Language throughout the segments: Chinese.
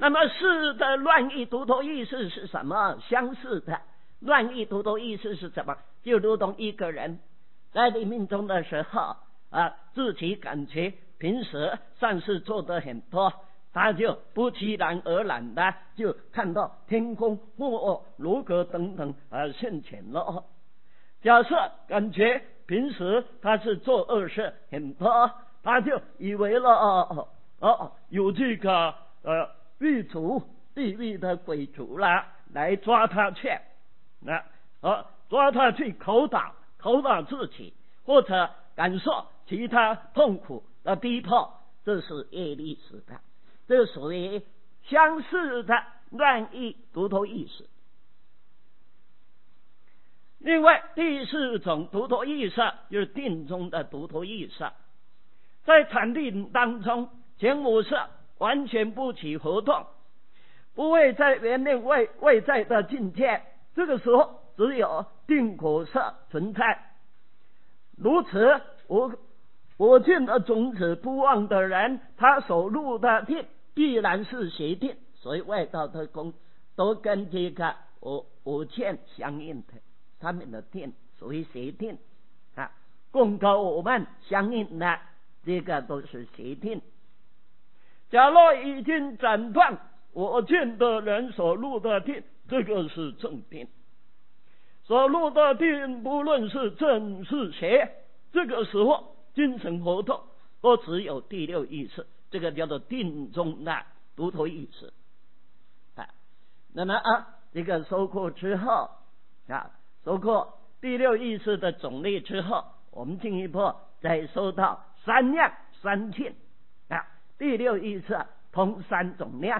那么四的乱意独头意识是什么？相似的乱意独头意识是什么？就如同一个人在临命终的时候自己感觉平时善事做得很多，他就不期然而然的就看到天空或如何等等现前了。假设感觉平时他是做恶事很多，他就以为了有这个狱卒地狱的鬼卒啦来抓他去，抓他去口打自己，或者感受其他痛苦的逼迫，这是业力使的，这属于相似的乱意独头意识。另外第四种独头意识就是定中的独头意识，在禅定当中，前五识完全不起活动，不会在原念未在的境界，这个时候只有定果色存在。如此我见的种子不忘的人，他所入的定必然是邪定，所以外道的功都跟这个我见相应的，他们的定属于邪定供高我慢相应的，这个都是邪定。假若已经斩断我见的人所入的定，这个是正定。所入的定不论是正是邪，这个时候精神活动都只有第六意识，这个叫做定中的独头意识。那么这个收获之后收获第六意识的种类之后，我们进一步再收到三量三境第六意识通三种量，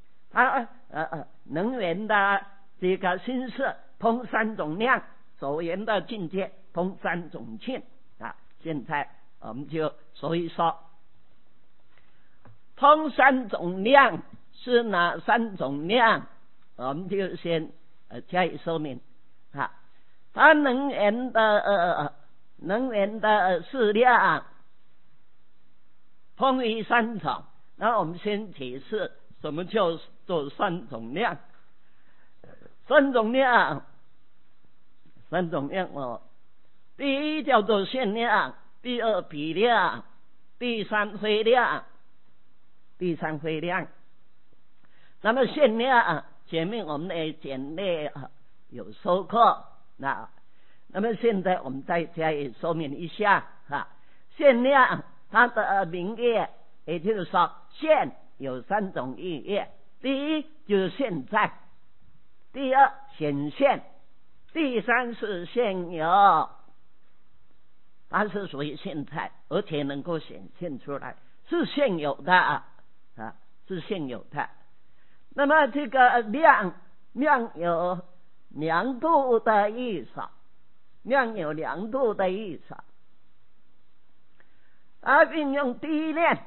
能源的这个心识通三种量，所缘的境界通三种境现在我们就说一说通三种量是哪三种量，我们就先加以说明它能源的适量通于三种。那我们先解释什么叫做三种量。三种量第一叫做限量，第二比量，第三非量。那么限量前面我们的简略有说过，那么现在我们再加以说明一下限量它的名义，也就是说现有三种意义，第一就是现在，第二显现，第三是现有，它是属于现在，而且能够显现出来，是现有的是现有的。那么这个量有量度的意思，它运用第一念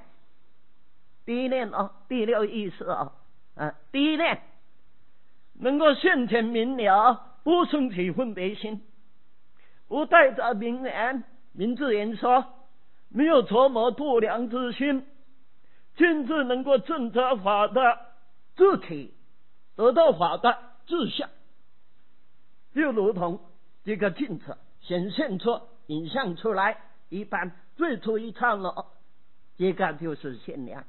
第六意识第一念能够现前明了，不生起分别心，不带着明字言说，没有琢磨度量之心，亲自能够证得法的自体，得到法的志向，就如同这个镜子显现出影像出来一般，最初一刹那，这个就是限量，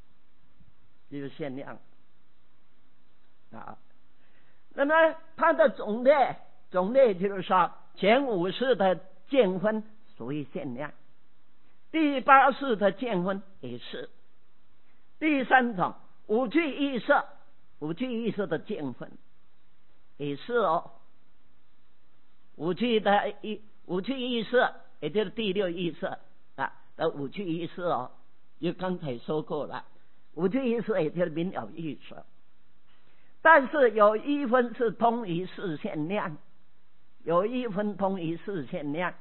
那么它的种类就是说前五识的见分属于限量，第八识的见分也是，第三种五具意识的见分也是五具意识也就是第六意识的五具意识就刚才说过了，五具意识也就是明了意识，但是有一分是通于视线量，有一分通于视线量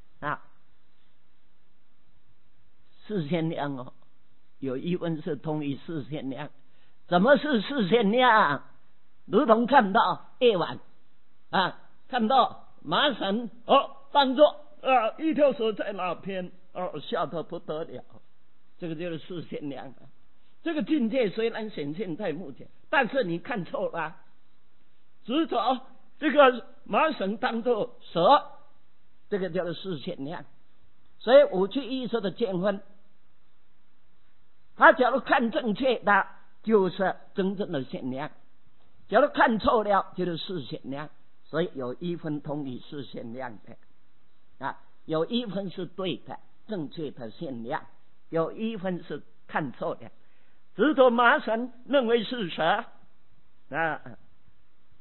视线量有一分是通于视线量。怎么是视线量？如同看到夜晚看到麻绳当作一条蛇在那边吓得不得了，这个就是视线量这个境界虽然显现在目前，但是你看错了，执着这个麻绳当作蛇，这个叫做视线量。所以五趣意识的见分，他假如看正确的，就是真正的限量；假如看错了，就是视线量。所以有一分同于视线量的啊，有一分是对的、正确的限量，有一分是看错的。执着麻绳认为是蛇啊，